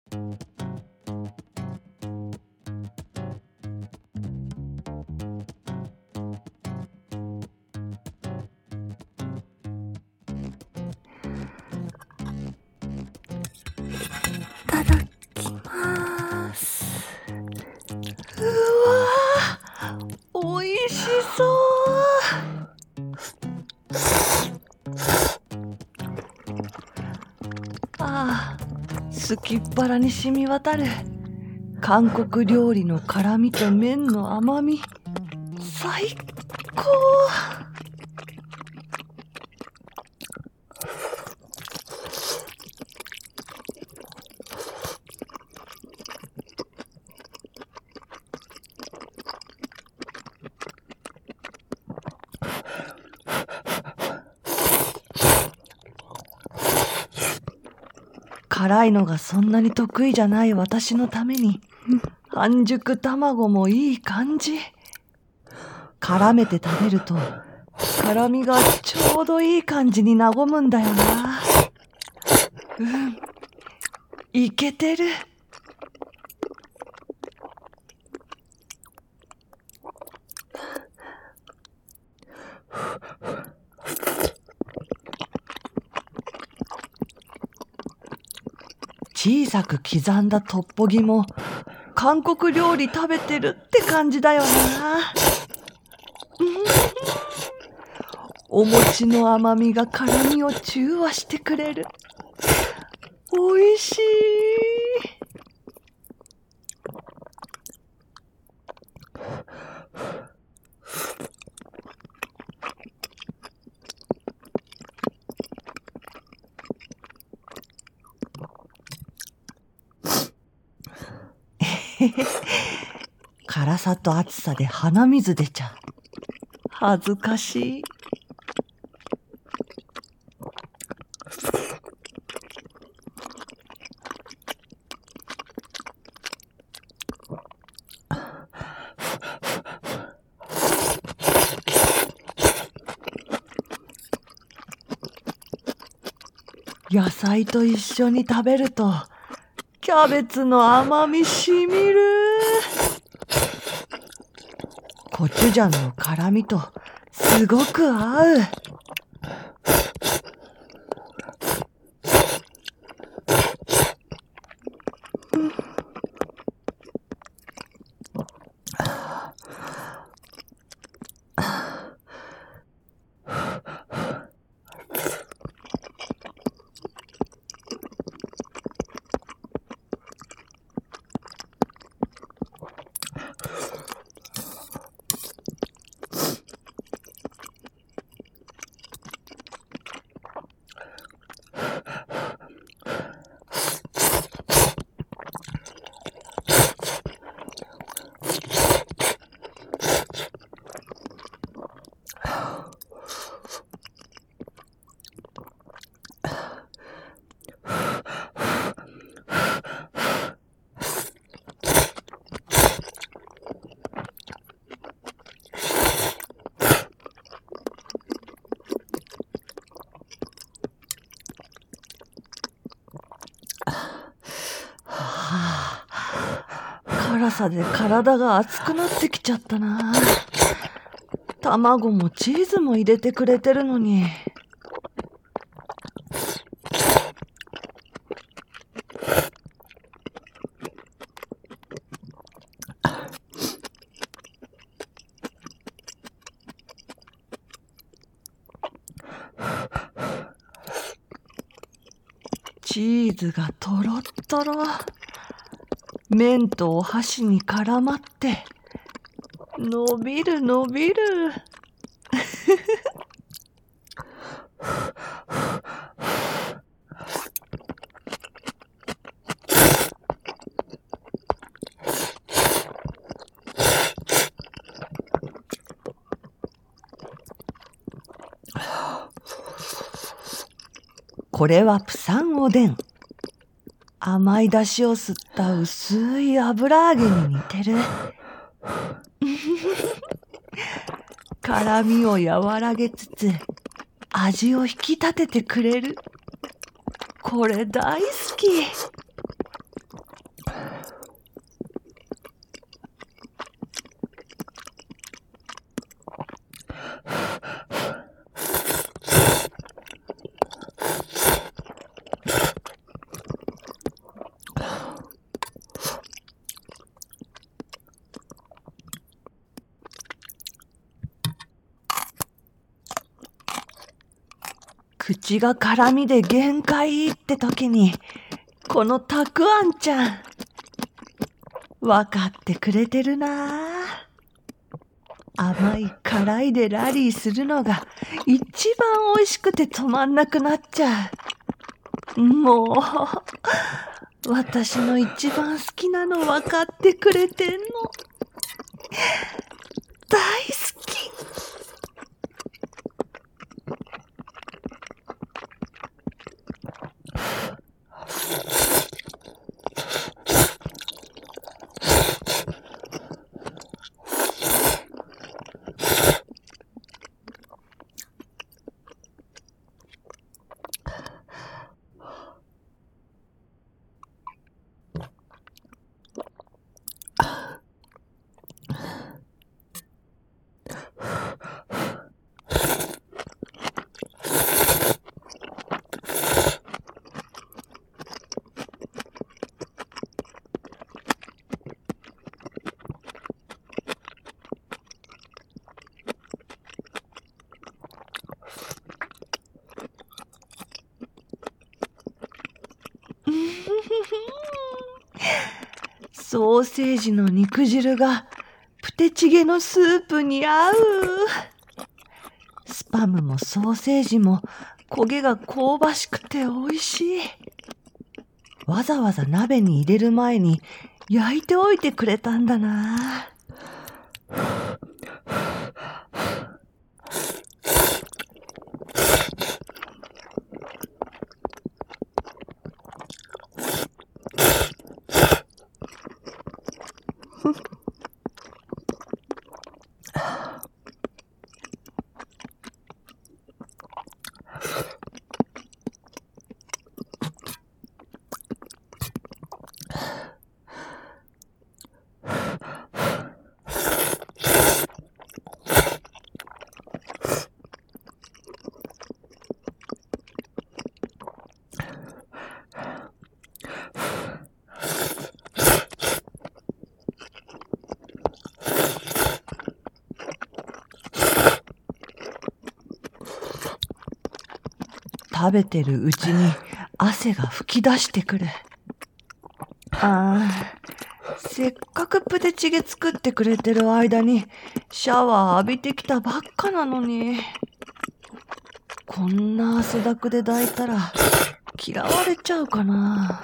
ただきます。うわー、おいしそう。ああ、すきっ腹に染み渡る韓国料理の辛みと麺の甘み、最高。辛いのがそんなに得意じゃない私のために、半熟卵もいい感じ。絡めて食べると辛みがちょうどいい感じに和むんだよな。いけてる。小さく刻んだトッポギも韓国料理食べてるって感じだよな。お餅の甘みが辛みを中和してくれる。おいしい。辛さと熱さで鼻水出ちゃう。恥ずかしい。野菜と一緒に食べるとキャベツの甘みしみる。コチュジャンの辛みとすごく合う。辛さで体が熱くなってきちゃったな。卵もチーズも入れてくれてるのに。チーズがとろっとろ。麺とお箸に絡まって伸びる伸びる。これはプサンおでん。甘い出汁を吸った薄い油揚げに似てる。辛みを和らげつつ味を引き立ててくれる。これ大好き。 口が辛みで限界って時に、このたくあんちゃん、わかってくれてるなあ。甘い辛いでラリーするのが一番美味しくて止まんなくなっちゃう。もう、私の一番好きなのわかってくれてんの。大好き。ソーセージの肉汁がプテチゲのスープに合う。スパムもソーセージも焦げが香ばしくて美味しい。わざわざ鍋に入れる前に焼いておいてくれたんだな。食べてるうちに汗が噴き出してくる。せっかくプテチゲ作ってくれてる間にシャワー浴びてきたばっかなのに。こんな汗だくで抱いたら嫌われちゃうかな。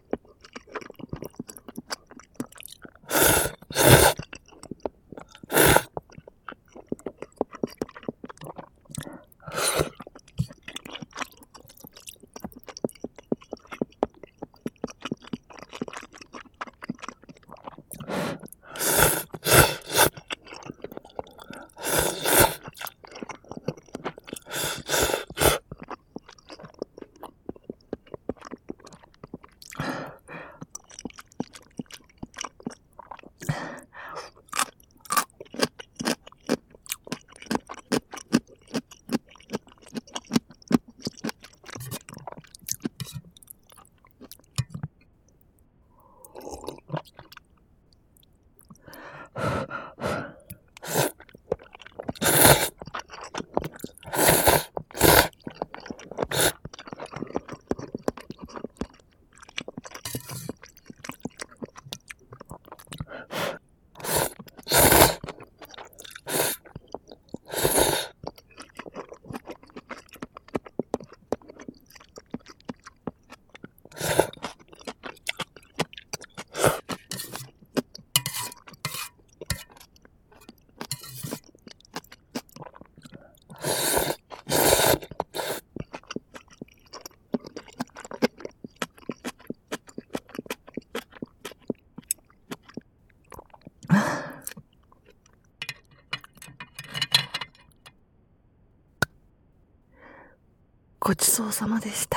ごちそうさまでした。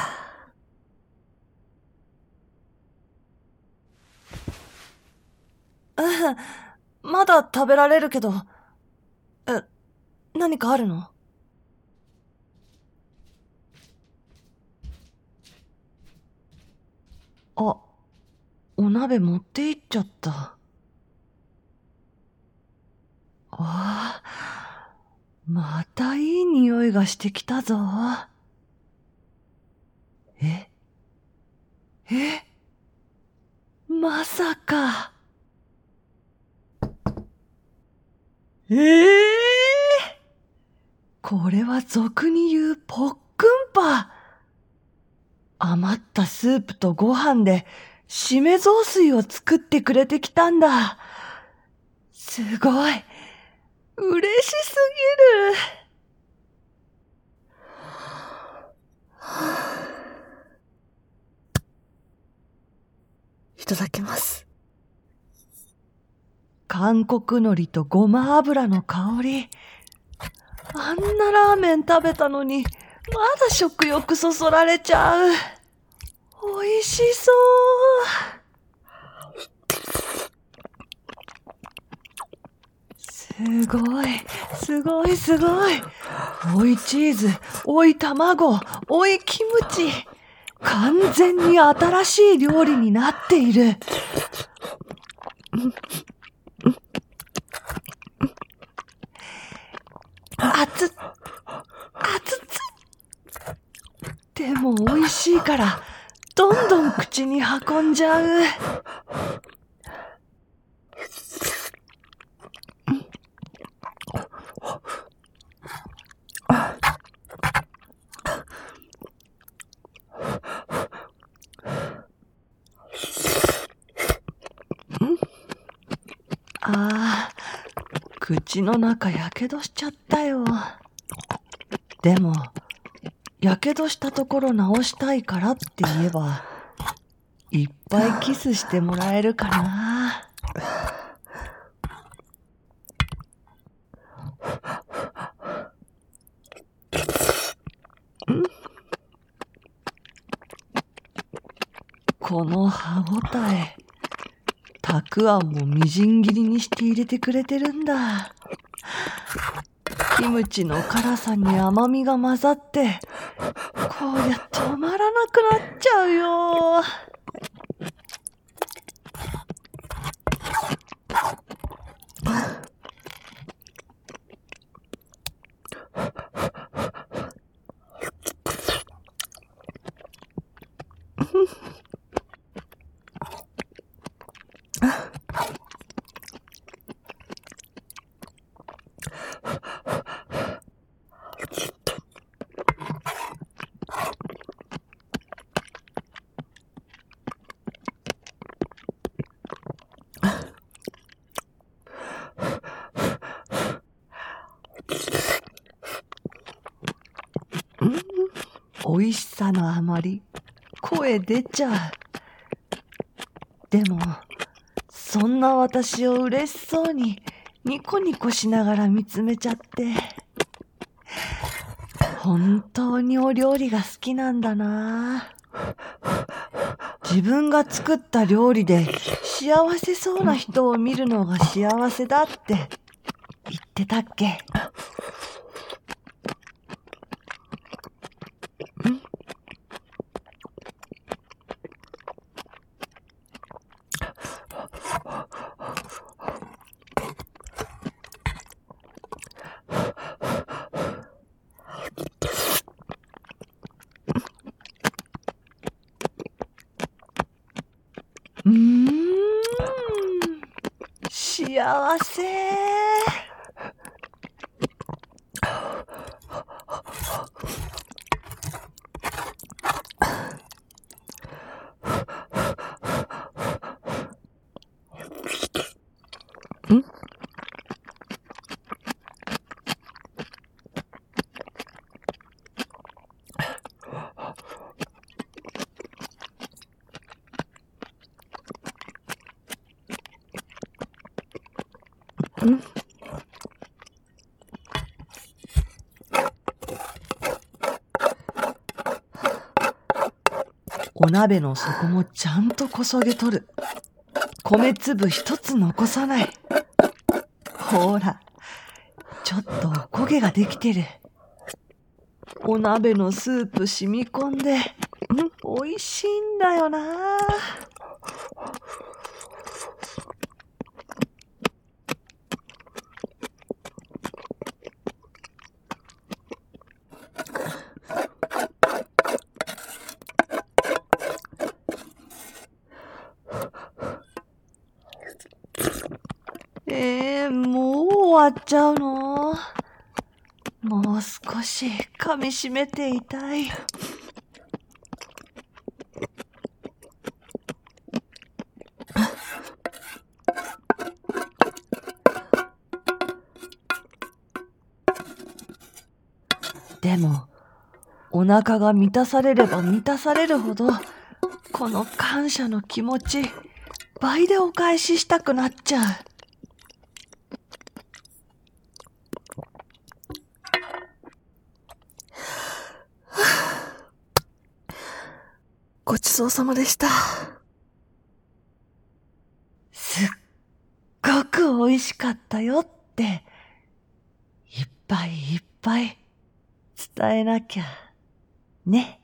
まだ食べられるけど。何かあるの？あ、お鍋持って行っちゃった。またいい匂いがしてきたぞ。 えまさか。これは俗に言うポックンパ。余ったスープとご飯でしめ雑炊を作ってくれてきたんだ。すごい。嬉しすぎる。 いただきます。 韓国海苔とごま油の香り。あんなラーメン食べたのに、まだ食欲そそられちゃう。おいしそう。すごい。おいチーズ、おい卵、おいキムチ。完全に新しい料理になっている。熱っ。でも美味しいから、どんどん口に運んじゃう。口の中やけどしちゃったよ。でも、やけどしたところ直したいからって言えば、いっぱいキスしてもらえるかな。この歯ごたえ。たくあんもみじん切りにして入れてくれてるんだ。キムチの辛さに甘みが混ざって、こりゃ止まらなくなっちゃうよ。美味しさのあまり声出ちゃう。でもそんな私を嬉しそうにニコニコしながら見つめちゃって、本当にお料理が好きなんだな。自分が作った料理で幸せそうな人を見るのが幸せだって言ってたっけ。幸せ。お鍋の底もちゃんとこそげ取る。米粒一つ残さない。ほら、ちょっとお焦げができてる。お鍋のスープ染み込んで、美味しいんだよな。 もう終わっちゃうの？もう少し噛みしめていたい。でも、お腹が満たされれば満たされるほど、この感謝の気持ち、倍でお返ししたくなっちゃう。 ごちそうさまでした。 すっごく美味しかったよって、いっぱいいっぱい伝えなきゃね。